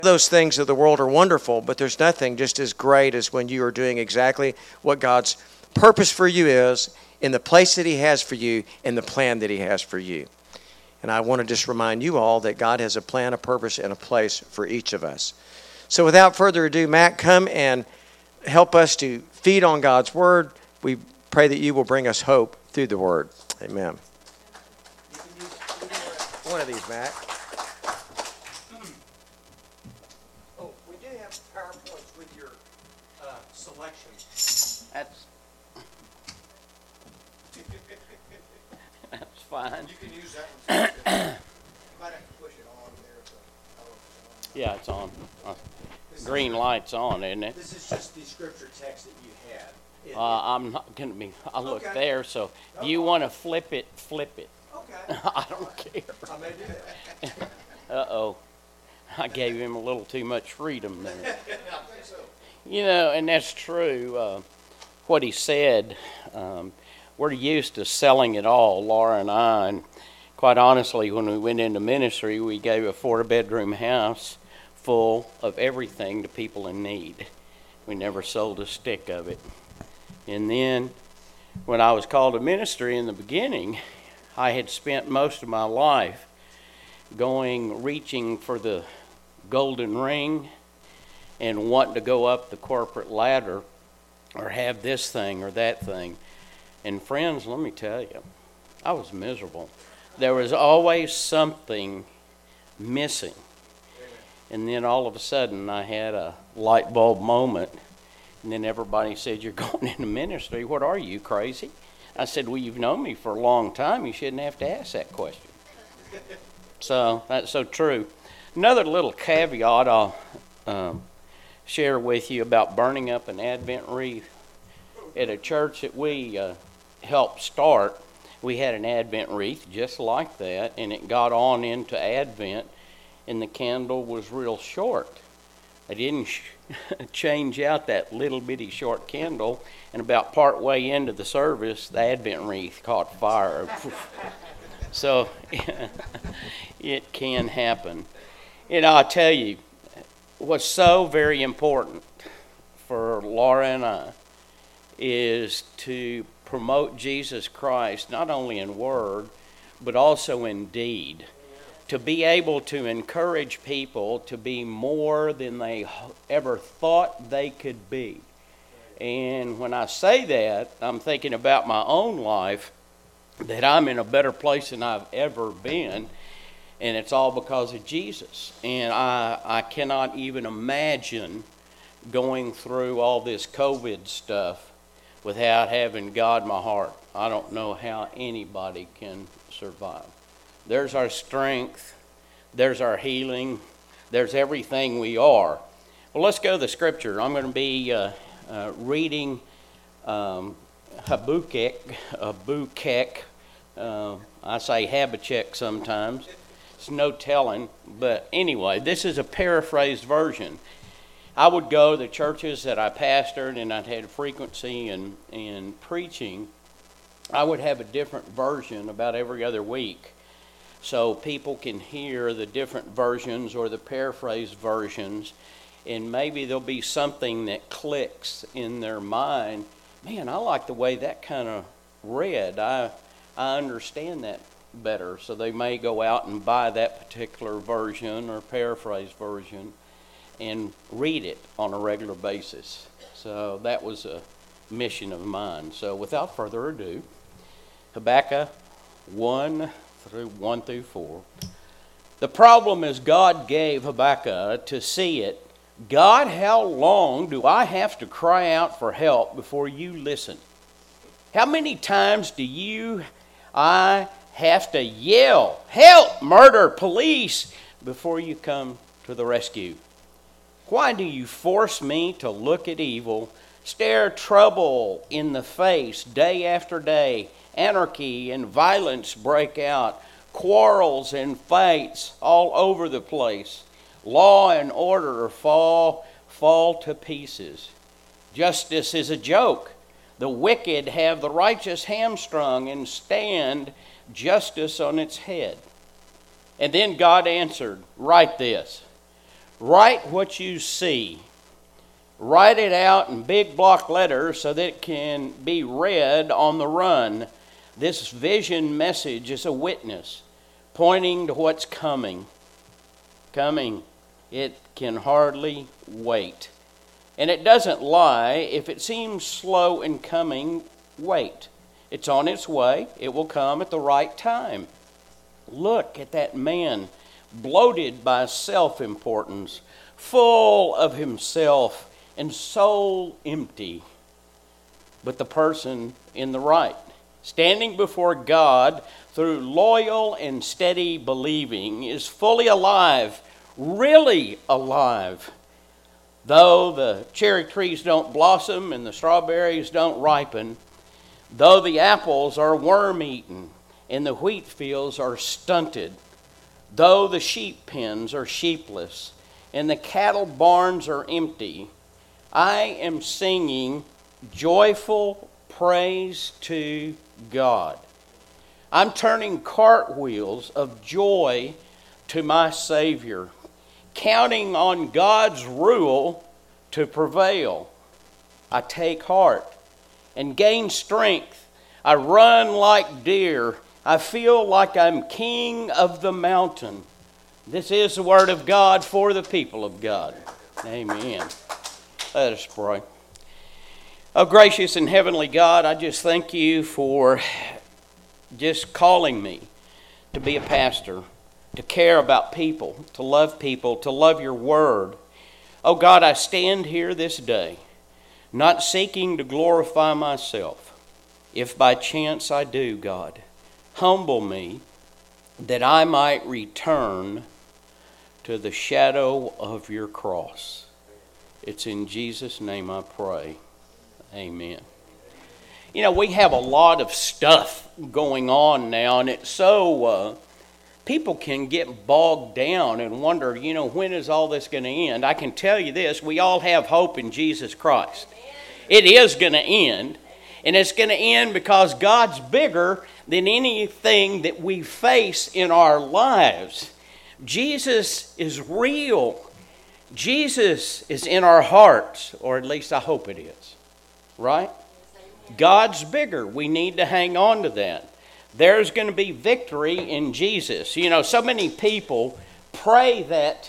Those things of the world are wonderful, but there's nothing just as great as when you are doing exactly what God's purpose for you is, in the place that He has for you, in the plan that He has for you. And I want to just remind you all that God has a plan, a purpose, and a place for each of us. So without further ado, Matt, come and help us to feed on God's Word. We pray that you will bring us hope through the Word. Amen. You can use one of these, Matt. Oh, we do have PowerPoints with your selection. That's fine. You can use that one. You might have to push it on there. Yeah, it's on. Green light's on, isn't it? This is just the scripture text that you had. I'm not going to be. I'll look Okay. there. So if you want to flip it, flip it. Okay. I don't care. I may do that. Uh-oh. I gave him a little too much freedom there. I think so. You know, and that's true. What he said, we're used to selling it all, Laura and I. And quite honestly, when we went into ministry, we gave a 4-bedroom house full of everything to people in need. We never sold a stick of it. And then when I was called to ministry in the beginning, I had spent most of my life reaching for the golden ring and wanting to go up the corporate ladder or have this thing or that thing. And friends, let me tell you, I was miserable. There was always something missing. And then all of a sudden I had a light bulb moment. And then everybody said, "You're going into ministry. What are you, crazy?" I said, "Well, you've known me for a long time. You shouldn't have to ask that question." So that's so true. Another little caveat I'll share with you about burning up an Advent wreath. At a church that we helped start, we had an Advent wreath just like that, and it got on into Advent, and the candle was real short. I didn't change out that little bitty short candle, and about part way into the service, the Advent wreath caught fire. So it can happen. And I'll tell you, what's so very important for Laura and I is to promote Jesus Christ, not only in word, but also in deed. To be able to encourage people to be more than they ever thought they could be. And when I say that, I'm thinking about my own life, that I'm in a better place than I've ever been, and it's all because of Jesus. And I cannot even imagine going through all this COVID stuff without having God in my heart. I don't know how anybody can survive. There's our strength. There's our healing. There's everything we are. Well, let's go to the scripture. I'm going to be reading Habakkuk. I say Habakkuk sometimes. It's no telling. But anyway, this is a paraphrased version. I would go to the churches that I pastored and I'd had frequency in preaching. I would have a different version about every other week, so people can hear the different versions or the paraphrased versions, and maybe there'll be something that clicks in their mind. Man, I like the way that kind of read. I understand that better, so they may go out and buy that particular version or paraphrased version and read it on a regular basis. So that was a mission of mine. So without further ado, Habakkuk 1 through 4. The problem is God gave Habakkuk to see it. God, how long do I have to cry out for help before you listen? How many times do I have to yell, help, murder, police, before you come to the rescue? Why do you force me to look at evil, stare trouble in the face day after day? Anarchy and violence break out, quarrels and fights all over the place. Law and order fall to pieces. Justice is a joke. The wicked have the righteous hamstrung and stand justice on its head. And then God answered, write this. Write what you see. Write it out in big block letters so that it can be read on the run. This vision message is a witness pointing to what's coming. Coming. It can hardly wait. And it doesn't lie. If it seems slow in coming, wait. It's on its way. It will come at the right time. Look at that man, bloated by self-importance, full of himself, and soul empty. But the person in the right, standing before God through loyal and steady believing, is fully alive, really alive. Though the cherry trees don't blossom and the strawberries don't ripen, though the apples are worm-eaten and the wheat fields are stunted, though the sheep pens are sheepless and the cattle barns are empty, I am singing joyful praise to God. I'm turning cartwheels of joy to my Savior, counting on God's rule to prevail. I take heart and gain strength. I run like deer. I feel like I'm king of the mountain. This is the word of God for the people of God. Amen. Let us pray. Oh, gracious and heavenly God, I just thank you for just calling me to be a pastor, to care about people, to love your word. Oh God, I stand here this day, not seeking to glorify myself. If by chance I do, God, humble me that I might return to the shadow of your cross. It's in Jesus' name I pray. Amen. You know, we have a lot of stuff going on now, and it's so people can get bogged down and wonder, when is all this going to end? I can tell you this, we all have hope in Jesus Christ. It is going to end, and it's going to end because God's bigger than anything that we face in our lives. Jesus is real. Jesus is in our hearts, or at least I hope it is. Right? God's bigger. We need to hang on to that. There's going to be victory in Jesus. So many people pray that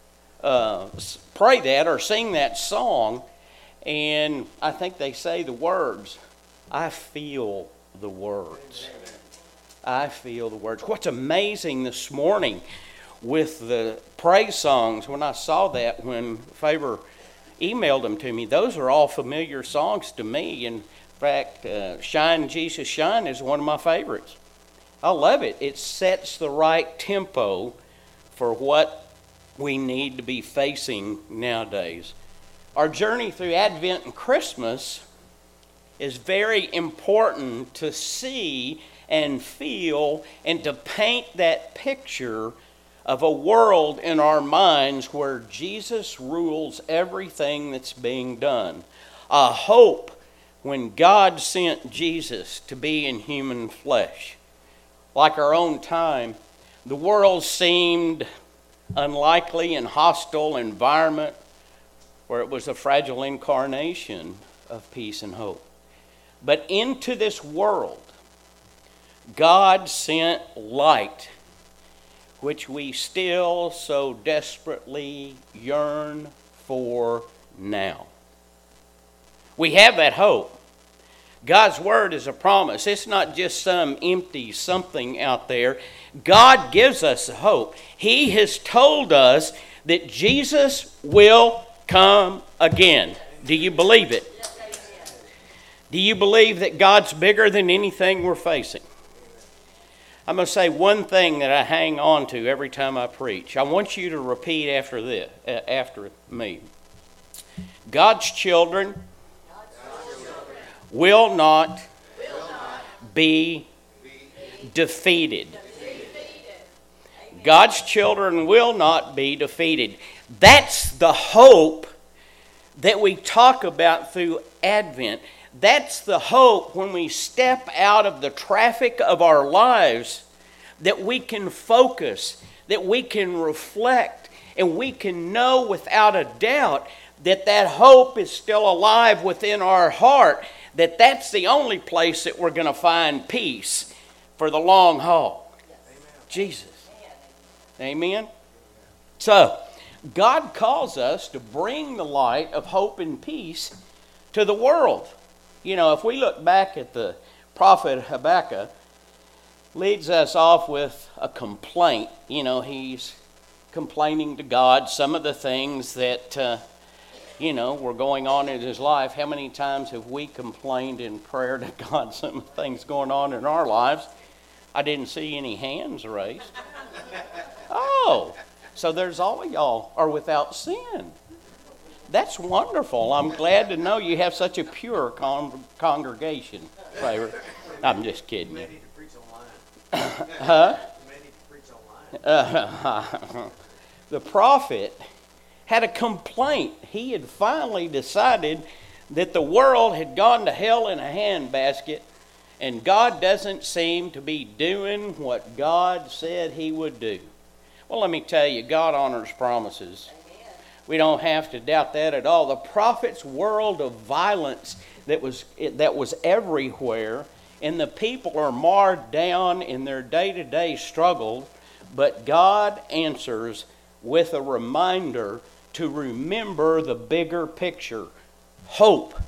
or sing that song, and I think they say the words. I feel the words. I feel the words. What's amazing this morning with the praise songs, when I saw that, when Faber emailed them to me, those are all familiar songs to me. In fact, Shine, Jesus, Shine is one of my favorites. I love it. It sets the right tempo for what we need to be facing nowadays. Our journey through Advent and Christmas is very important to see and feel and to paint that picture of a world in our minds where Jesus rules everything that's being done. A hope when God sent Jesus to be in human flesh. Like our own time, the world seemed unlikely and hostile environment where it was a fragile incarnation of peace and hope. But into this world, God sent light, which we still so desperately yearn for now. We have that hope. God's word is a promise. It's not just some empty something out there. God gives us hope. He has told us that Jesus will come again. Do you believe it? Do you believe that God's bigger than anything we're facing? I'm going to say one thing that I hang on to every time I preach. I want you to repeat after me. God's children will not be defeated. God's children will not be defeated. That's the hope that we talk about through Advent. That's the hope when we step out of the traffic of our lives, that we can focus, that we can reflect, And we can know without a doubt that that hope is still alive within our heart, that that's the only place that we're going to find peace for the long haul. Amen. Jesus. Amen. So, God calls us to bring the light of hope and peace to the world. You know, if we look back at the prophet Habakkuk, leads us off with a complaint. You know, he's complaining to God some of the things that, were going on in his life. How many times have we complained in prayer to God some of the things going on in our lives? I didn't see any hands raised. Oh, so there's all of y'all are without sin. That's wonderful. I'm glad to know you have such a pure congregation. I'm just kidding you. Huh? The prophet had a complaint. He had finally decided that the world had gone to hell in a handbasket, and God doesn't seem to be doing what God said he would do. Well, let me tell you, God honors promises. We don't have to doubt that at all. The prophet's world of violence that was everywhere, and the people are marred down in their day-to-day struggle, but God answers with a reminder to remember the bigger picture. Hope.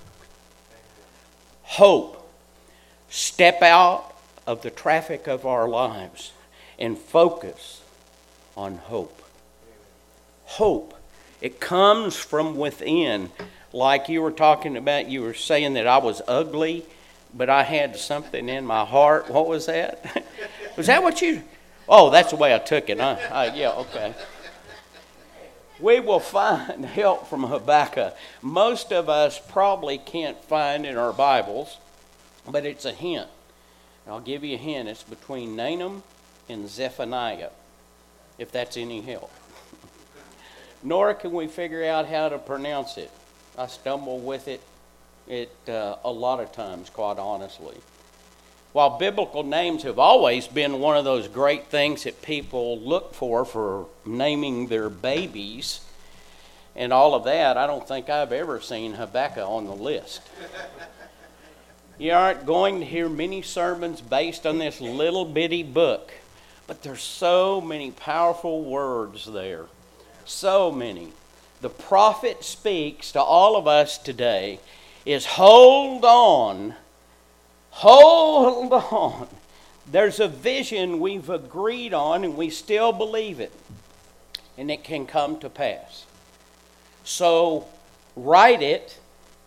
Hope. Step out of the traffic of our lives and focus on hope. Hope. It comes from within. Like you were talking about, you were saying that I was ugly, but I had something in my heart. What was that? Was that what you... Oh, that's the way I took it, huh? Yeah, okay. We will find help from Habakkuk. Most of us probably can't find in our Bibles, but it's a hint. I'll give you a hint. It's between Nahum and Zephaniah, if that's any help. Nor can we figure out how to pronounce it. I stumble with it a lot of times, quite honestly. While biblical names have always been one of those great things that people look for naming their babies and all of that, I don't think I've ever seen Habakkuk on the list. You aren't going to hear many sermons based on this little bitty book, but there's so many powerful words there. So many. The prophet speaks to all of us today is hold on. Hold on. There's a vision we've agreed on and we still believe it. And it can come to pass. So write it,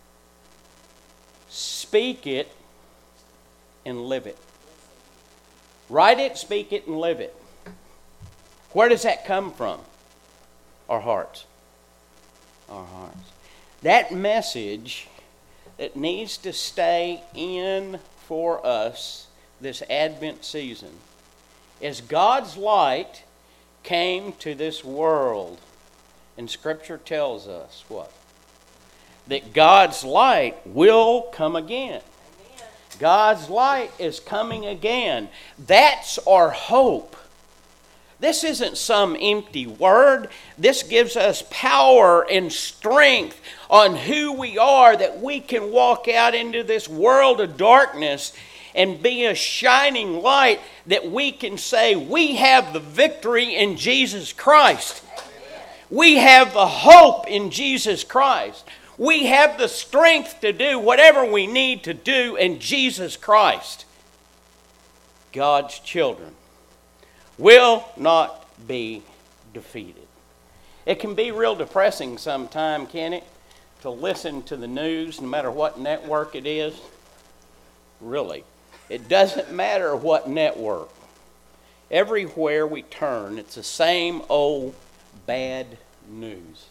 speak it, and live it. Write it, speak it, and live it. Where does that come from? Our hearts. Our hearts. That message that needs to stay in for us this Advent season is God's light came to this world. And Scripture tells us what? That God's light will come again. Amen. God's light is coming again. That's our hope. This isn't some empty word. This gives us power and strength on who we are, that we can walk out into this world of darkness and be a shining light, that we can say we have the victory in Jesus Christ. We have the hope in Jesus Christ. We have the strength to do whatever we need to do in Jesus Christ. God's children will not be defeated. It can be real depressing sometime, can it? To listen to the news, no matter what network it is. Really. It doesn't matter what network. Everywhere we turn, it's the same old bad news.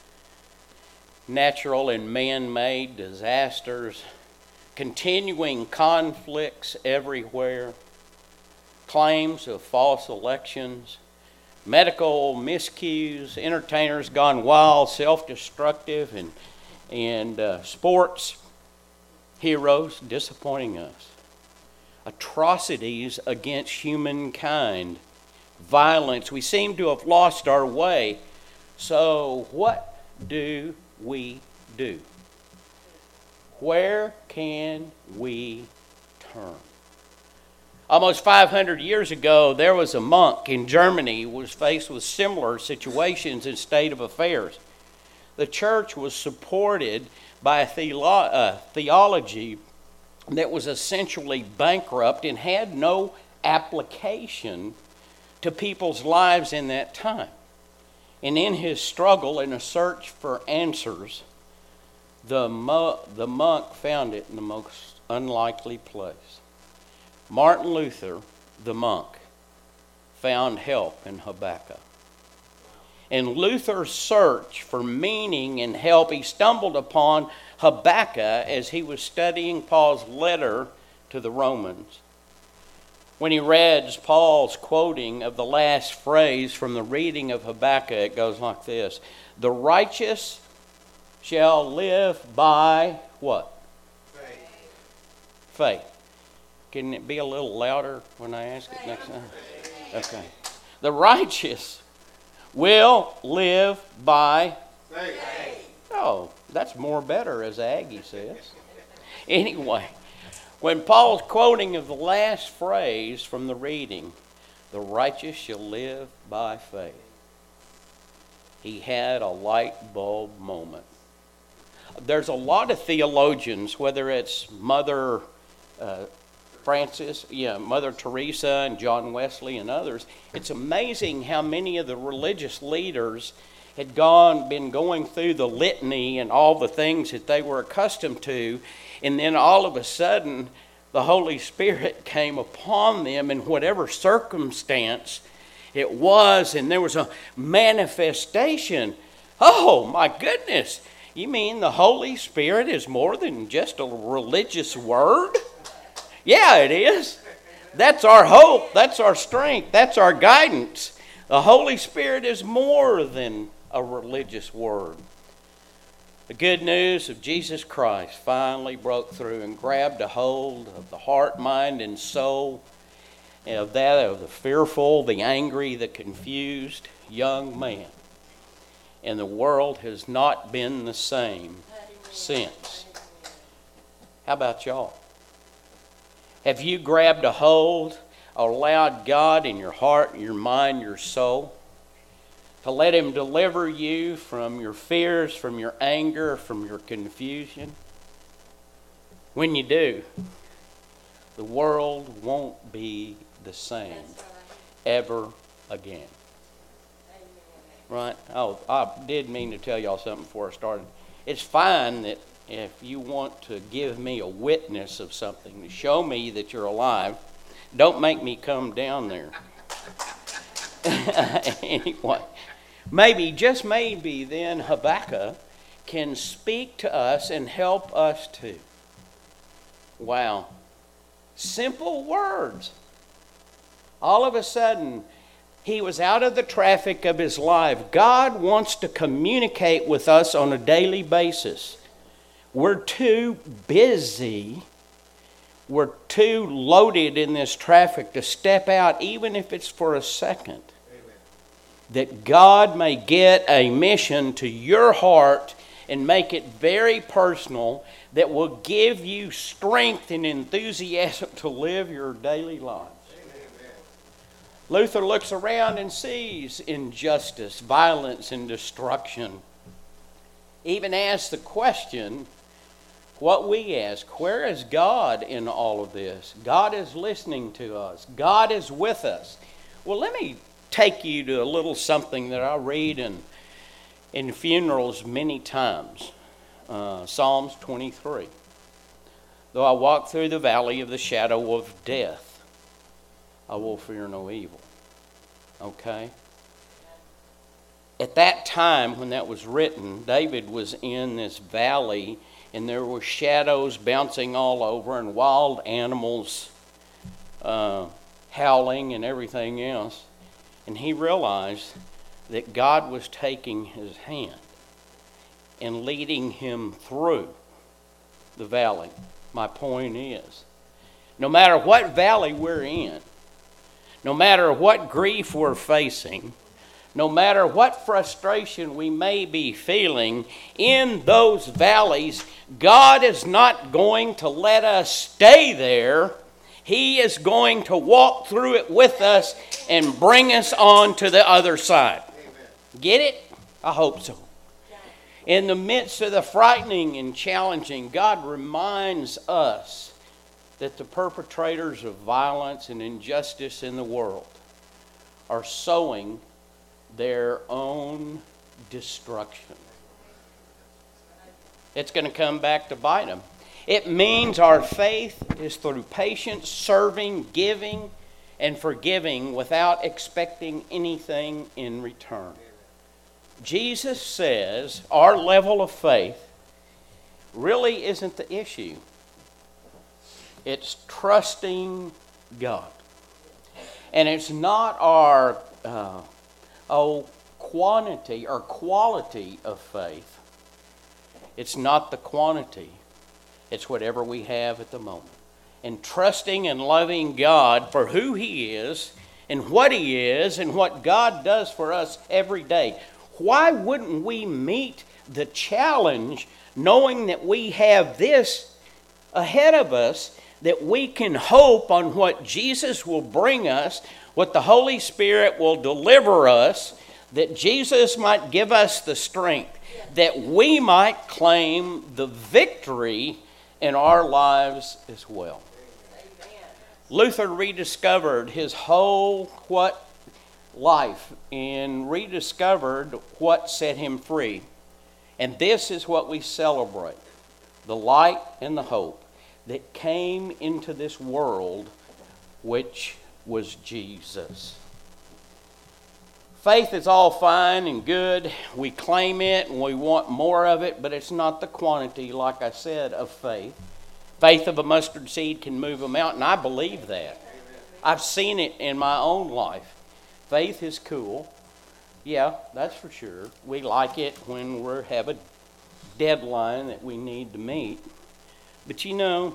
Natural and man-made disasters, continuing conflicts everywhere, claims of false elections, medical miscues, entertainers gone wild, self-destructive, and sports heroes disappointing us. Atrocities against humankind, violence. We seem to have lost our way. So what do we do? Where can we turn? Almost 500 years ago, there was a monk in Germany who was faced with similar situations and state of affairs. The church was supported by a theology that was essentially bankrupt and had no application to people's lives in that time. And in his struggle and a search for answers, the monk found it in the most unlikely place. Martin Luther, the monk, found help in Habakkuk. In Luther's search for meaning and help, he stumbled upon Habakkuk as he was studying Paul's letter to the Romans. When he read Paul's quoting of the last phrase from the reading of Habakkuk, it goes like this: "The righteous shall live by" what? Faith. Can it be a little louder when I ask it next time? Okay. The righteous will live by faith. Oh, that's more better, as Aggie says. Anyway, when Paul's quoting of the last phrase from the reading, "The righteous shall live by faith," he had a light bulb moment. There's a lot of theologians, whether it's Mother Mother Teresa and John Wesley and others. It's amazing how many of the religious leaders had been going through the litany and all the things that they were accustomed to, and then all of a sudden the Holy Spirit came upon them in whatever circumstance it was, and there was a manifestation. Oh my goodness, you mean the Holy Spirit is more than just a religious word? Yeah, it is. That's our hope. That's our strength. That's our guidance. The Holy Spirit is more than a religious word. The good news of Jesus Christ finally broke through and grabbed a hold of the heart, mind, and soul of the fearful, the angry, the confused young man. And the world has not been the same since. How about y'all? Have you grabbed a hold, allowed God in your heart, your mind, your soul, to let Him deliver you from your fears, from your anger, from your confusion? When you do, the world won't be the same ever again. Right? Oh, I did mean to tell y'all something before I started. It's fine that if you want to give me a witness of something, to show me that you're alive, don't make me come down there. Anyway, maybe, just maybe, then Habakkuk can speak to us and help us too. Wow. Simple words. All of a sudden, he was out of the traffic of his life. God wants to communicate with us on a daily basis. We're too busy, we're too loaded in this traffic to step out, even if it's for a second. Amen. That God may get a mission to your heart and make it very personal, that will give you strength and enthusiasm to live your daily lives. Amen. Luther looks around and sees injustice, violence, and destruction. Even asks the question, what we ask, where is God in all of this? God is listening to us. God is with us. Well, let me take you to a little something that I read in funerals many times. Psalms 23. Though I walk through the valley of the shadow of death, I will fear no evil. Okay? At that time when that was written, David was in this valley, and there were shadows bouncing all over and wild animals howling and everything else. And he realized that God was taking his hand and leading him through the valley. My point is, no matter what valley we're in, no matter what grief we're facing, No matter what frustration we may be feeling in those valleys, God is not going to let us stay there. He is going to walk through it with us and bring us on to the other side. Get it? I hope so. In the midst of the frightening and challenging, God reminds us that the perpetrators of violence and injustice in the world are sowing their own destruction. It's going to come back to bite them. It means our faith is through patience, serving, giving, and forgiving without expecting anything in return. Jesus says our level of faith really isn't the issue. It's trusting God. And it's not our quantity or quality of faith. It's not the quantity. It's whatever we have at the moment. And trusting and loving God for who He is and what He is and what God does for us every day. Why wouldn't we meet the challenge knowing that we have this ahead of us, that we can hope on what Jesus will bring us, what the Holy Spirit will deliver us, that Jesus might give us the strength, that we might claim the victory in our lives as well. Luther rediscovered his whole life and rediscovered what set him free. And this is what we celebrate: the light and the hope that came into this world, which was Jesus. Faith is all fine and good. We claim it and we want more of it, but it's not the quantity, like I said, of faith. Faith of a mustard seed can move a mountain. I believe that. I've seen it in my own life. Faith is cool. Yeah, that's for sure. We like it when we have a deadline that we need to meet. But you know,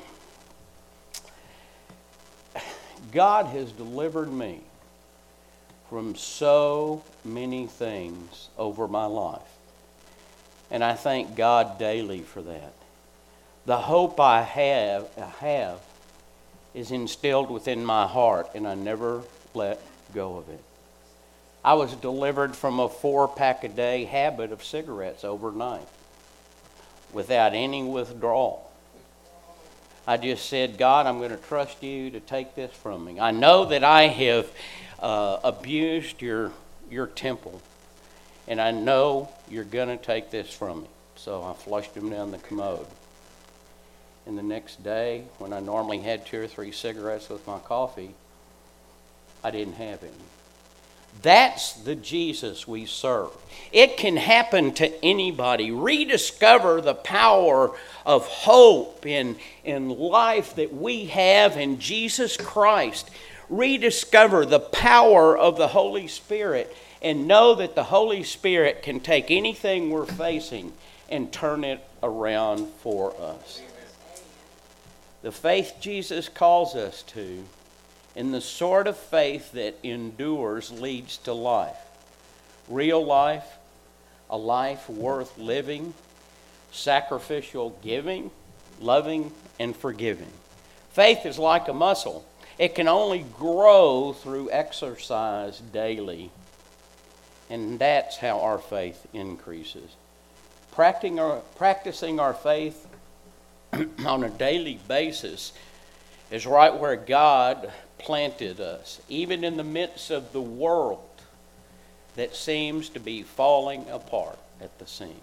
God has delivered me from so many things over my life. And I thank God daily for that. The hope I have is instilled within my heart, and I never let go of it. I was delivered from a 4-pack-a-day habit of cigarettes overnight without any withdrawal. I just said, God, I'm going to trust you to take this from me. I know that I have abused your temple, and I know you're going to take this from me. So I flushed them down the commode. And the next day, when I normally had 2 or 3 cigarettes with my coffee, I didn't have any. That's the Jesus we serve. It can happen to anybody. Rediscover the power of hope in life that we have in Jesus Christ. Rediscover the power of the Holy Spirit and know that the Holy Spirit can take anything we're facing and turn it around for us. The faith Jesus calls us to, and the sort of faith that endures, leads to life. Real life, a life worth living, sacrificial giving, loving, and forgiving. Faith is like a muscle. It can only grow through exercise daily. And that's how our faith increases. Practicing our faith on a daily basis is right where God planted us, even in the midst of the world that seems to be falling apart at the seams.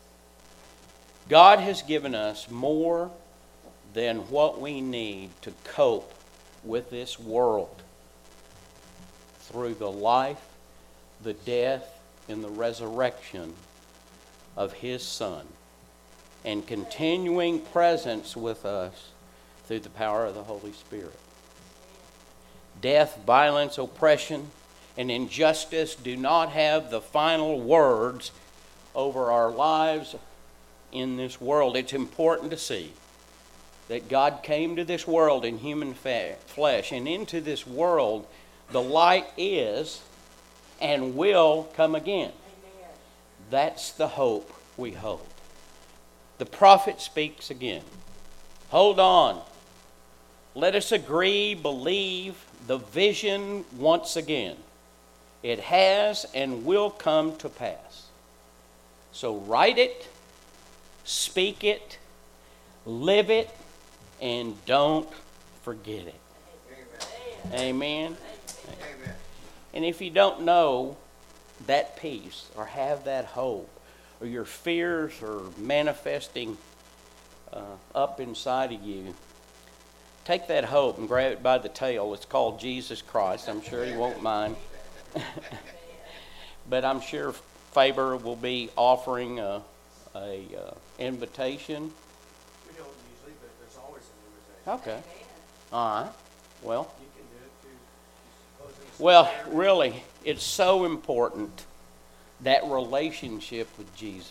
God has given us more than what we need to cope with this world through the life, the death, and the resurrection of His Son, and continuing presence with us through the power of the Holy Spirit. Death, violence, oppression, and injustice do not have the final words over our lives in this world. It's important to see that God came to this world in human flesh, and into this world the light is, and will come again. That's the hope we hold. The prophet speaks again. Hold on. Let us agree, believe the vision once again. It has and will come to pass. So write it, speak it, live it, and don't forget it. Amen. Amen. And if you don't know that peace or have that hope, or your fears are manifesting up inside of you, take that hope and grab it by the tail. It's called Jesus Christ. I'm sure he won't mind. But I'm sure Faber will be offering a invitation. We don't usually, but there's always an invitation. Okay. All right. Well. You can do it too. Well, really, it's so important, that relationship with Jesus.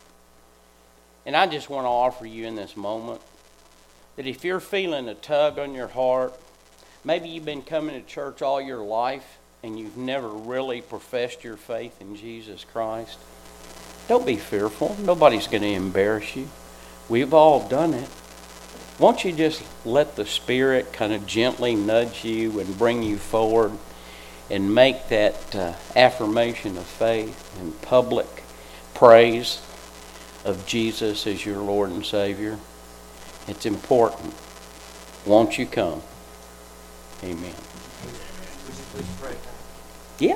And I just want to offer you in this moment that if you're feeling a tug on your heart, maybe you've been coming to church all your life and you've never really professed your faith in Jesus Christ, don't be fearful. Nobody's going to embarrass you. We've all done it. Won't you just let the Spirit kind of gently nudge you and bring you forward and make that affirmation of faith and public praise of Jesus as your Lord and Savior? It's important. Won't you come? Amen. Would you please pray? Yeah.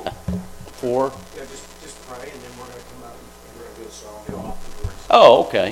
Just pray, and then we're going to come out and we're going to do a song afterwards. Oh, okay.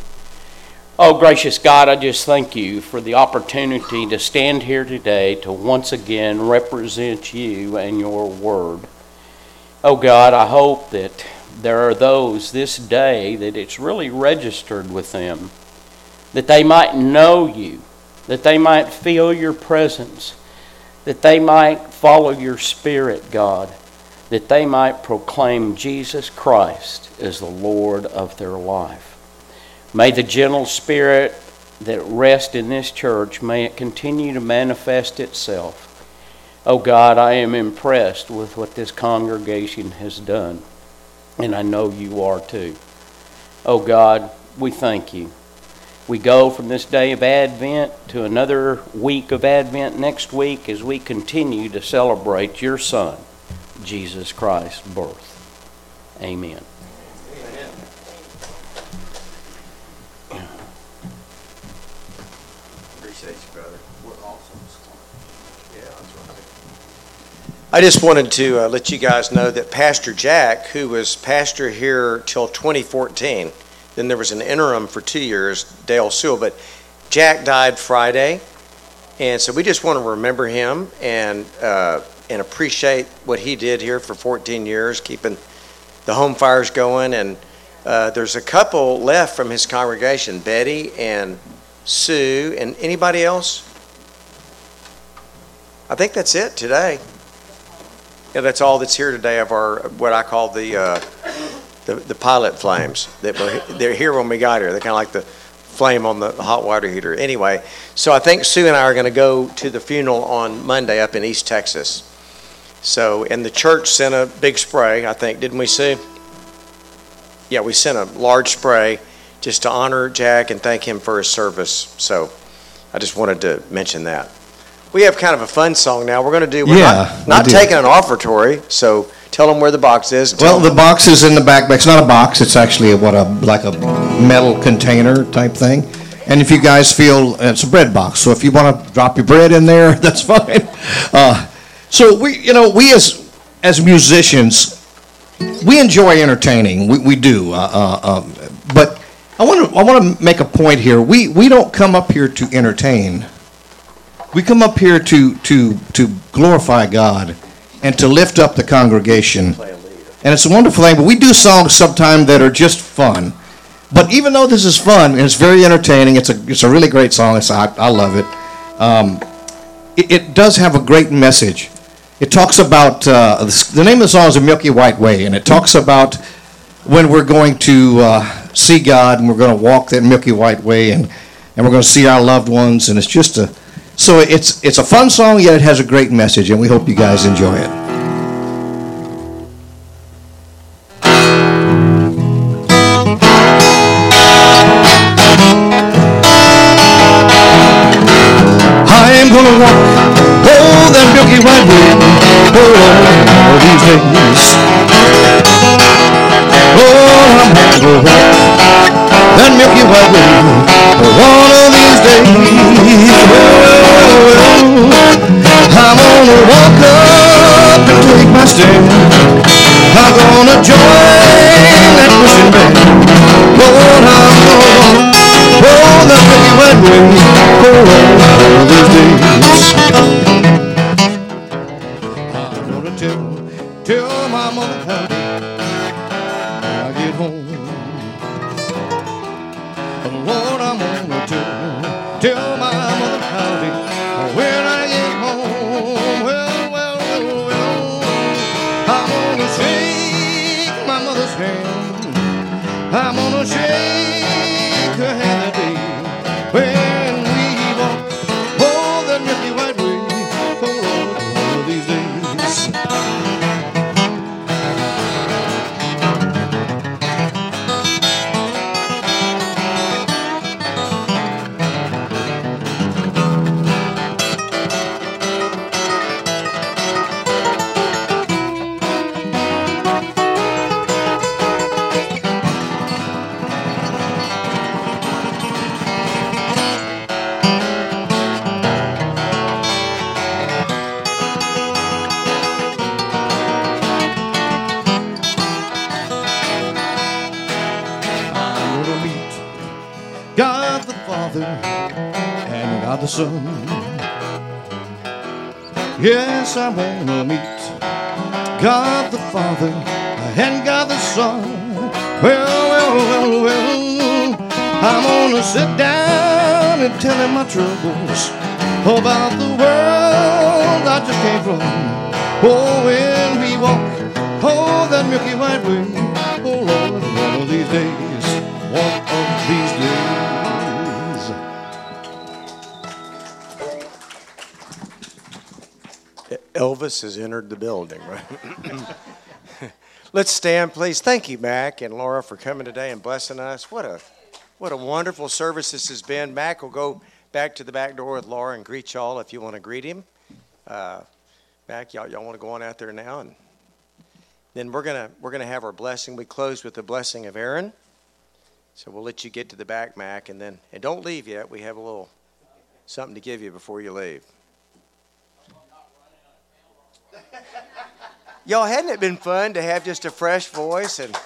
Oh, gracious God, I just thank you for the opportunity to stand here today to once again represent you and your word. Oh God, I hope that there are those this day that it's really registered with them, that they might know you, that they might feel your presence, that they might follow your Spirit, God, that they might proclaim Jesus Christ as the Lord of their life. May the gentle spirit that rests in this church, may it continue to manifest itself. Oh God, I am impressed with what this congregation has done, and I know you are too. Oh God, we thank you. We go from this day of Advent to another week of Advent next week as we continue to celebrate your Son, Jesus Christ's birth. Amen. I just wanted to let you guys know that Pastor Jack, who was pastor here till 2014, then there was an interim for 2 years, Dale Sewell, but Jack died Friday, and so we just want to remember him and appreciate what he did here for 14 years, keeping the home fires going. And there's a couple left from his congregation, Betty and Sue, and anybody else? I think that's it today. Yeah, that's all that's here today of our, what I call the pilot flames. They're here when we got here. They're kind of like the flame on the hot water heater. Anyway, so I think Sue and I are going to go to the funeral on Monday up in East Texas. So, and the church sent a big spray, I think, didn't we, Sue? Yeah, we sent a large spray just to honor Jack and thank him for his service. So I just wanted to mention that. We have kind of a fun song now. We're going to do, we're not taking an offertory, so tell them where the box is. Well, the box is in the back. It's not a box. It's actually like a metal container type thing. And if you guys feel, it's a bread box. So if you want to drop your bread in there, that's fine. So we as musicians, we enjoy entertaining. We do. But I want to make a point here. We don't come up here to entertain. We come up here to glorify God and to lift up the congregation. And it's a wonderful thing, but we do songs sometimes that are just fun. But even though this is fun and it's very entertaining, it's a really great song. I love it. It does have a great message. It talks about, the name of the song is The Milky White Way, and it talks about when we're going to see God and we're going to walk that Milky White Way and we're going to see our loved ones, and it's just so it's a fun song, yet it has a great message, and we hope you guys enjoy it. Lord, I'm gonna tell my mother howdy when I get home. Well, I'm gonna shake my mother's hand. I'm gonna shake her hand that day when we walk that milky white way. Oh Lord, one of these days. God the Father and God the Son. Yes, I want to meet God the Father and God the Son. Well, I'm gonna sit down and tell him my troubles about the world I just came from. Oh, when we walk, oh, that milky white way. Oh, Lord, one of these days, one of these days. Elvis has entered the building, right? Let's stand, please. Thank you, Mac and Laura, for coming today and blessing us. What a wonderful service this has been. Mac will go back to the back door with Laura and greet y'all if you want to greet him. Mac, y'all want to go on out there now, and then we're gonna have our blessing. We close with the blessing of Aaron. So we'll let you get to the back, Mac, and don't leave yet. We have a little something to give you before you leave. Y'all, hadn't it been fun to have just a fresh voice and